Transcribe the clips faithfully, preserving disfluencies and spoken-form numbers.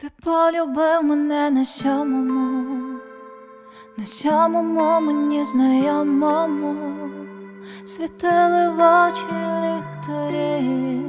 Ти полюбив мене на сьомому, на сьомому мені знайомому світили в очі ліхтарі,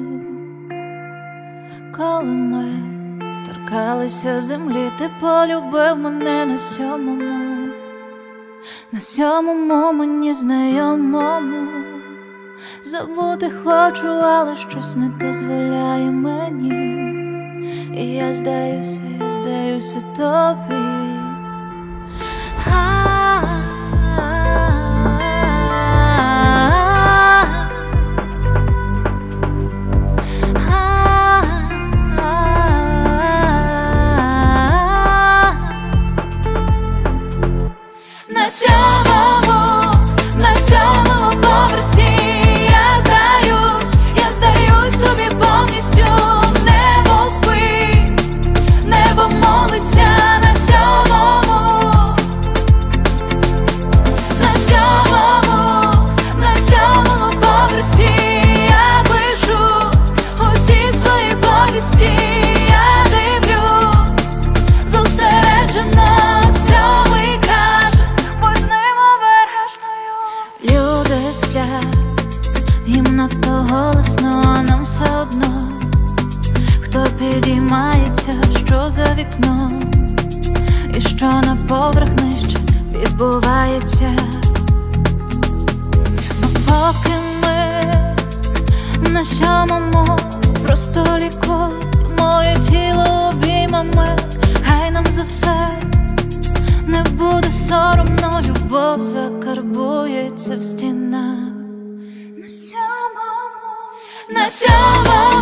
коли ми торкалися землі. Ти полюбив мене на сьомому, на сьомому мені знайомому. Забути хочу, але щось не дозволяє мені. І я здаюся, я здаюся тобі. На сьомому, на сьомому поверсі я здаюсь, я здаюсь тобі повністю. Небо спить, небо молиться на сьомому, на сьомому, на сьомому поверсі я пишу усі свої повісті. Я дивлюсь зосереджено. Люди сплять, їм надто голосно, а нам все одно. Хто підіймається, що за вікном, і що на поверх нижче відбувається. Но поки ми на сьомому просто лікуй моє тіло обіймами. Хай нам за все не буде соромно, любов закарбується в стінах. На сьомому, на сьомому